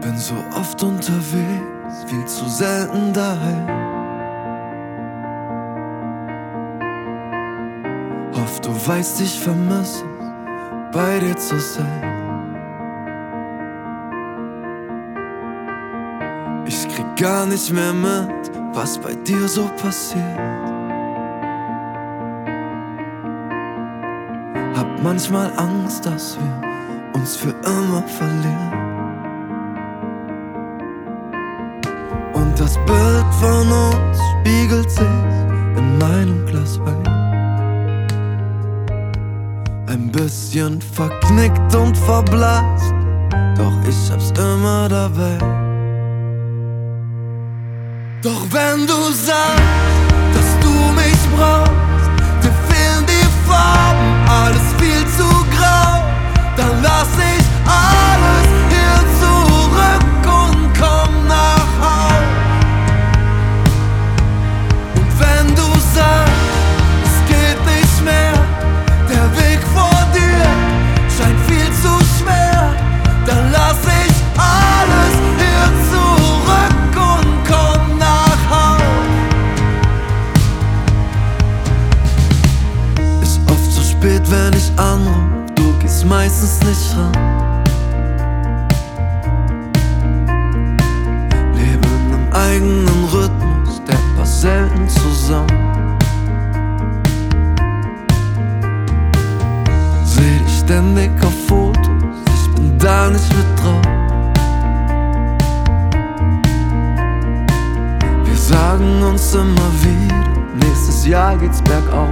Bin so oft unterwegs, viel zu selten daheim. Hoff, du weißt, ich vermisse bei dir zu sein. Ich krieg gar nicht mehr mit, was bei dir so passiert. Hab manchmal Angst, dass wir uns für immer verlieren. Und das Bild von uns spiegelt sich in meinem Glas Wein. Ein bisschen verknickt und verblasst, doch ich hab's immer dabei. Doch wenn du sagst, dass du mich brauchst, dir fehlen die Farben, alles viel zu grau, dann lass ich alles hier zurück und komm nach Haus. Und wenn du sagst, es geht nicht mehr, der Weg vor dir scheint viel zu schwer, dann lass ich alles hier zurück und komm nach Haus. Ist oft zu spät, wenn ich anruf, du gehst meistens nicht ran. Lebe in einem eigenen Rhythmus, der passt selten zusammen. Seh dich ständig auf Fotos, ich bin da nicht mit drauf. Wir sagen uns immer wieder, nächstes Jahr geht's bergauf.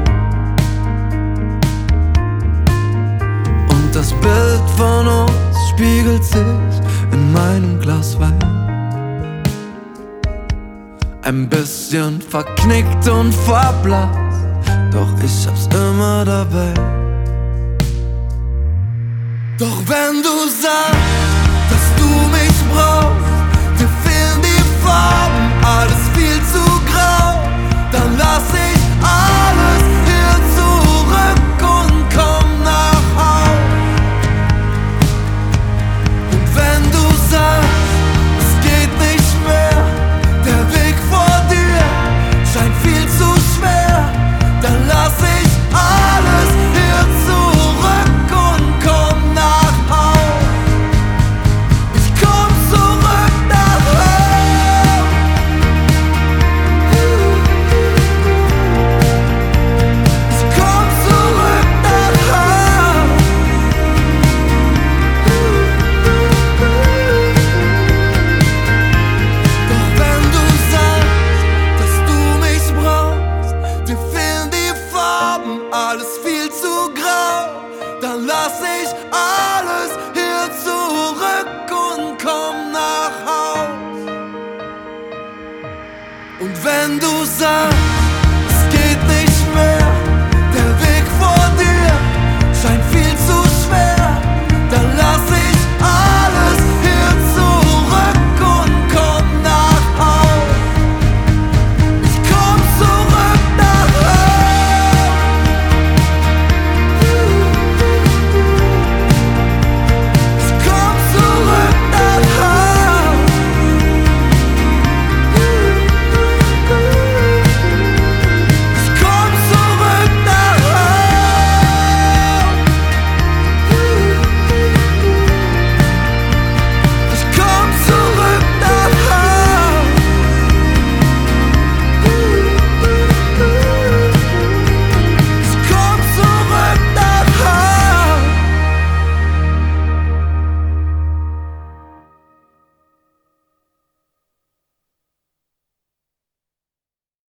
Und das Bild von uns spiegelt sich in meinem Glas Wein. Ein bisschen verknickt und verblasst, doch ich hab's immer dabei. Doch wenn du sagst, dass du mich brauchst, dir fehlen die Farben, alles viel zu grau, dann lass ich alles hier zurück und komm nach Haus. Und wenn du sagst, es geht nicht mehr, der Weg vor dir scheint viel zu schwer, dann lass ich alles hier zurück und komm nach Haus. Ich komm zurück nach Haus. Ich komm zurück nach Haus. Doch wenn du sagst, dass du mich brauchst, dir fehlen die Farben, alles viel zu grau, dann lass ich alles hier zurück und komm nach Haus. Und wenn du sagst,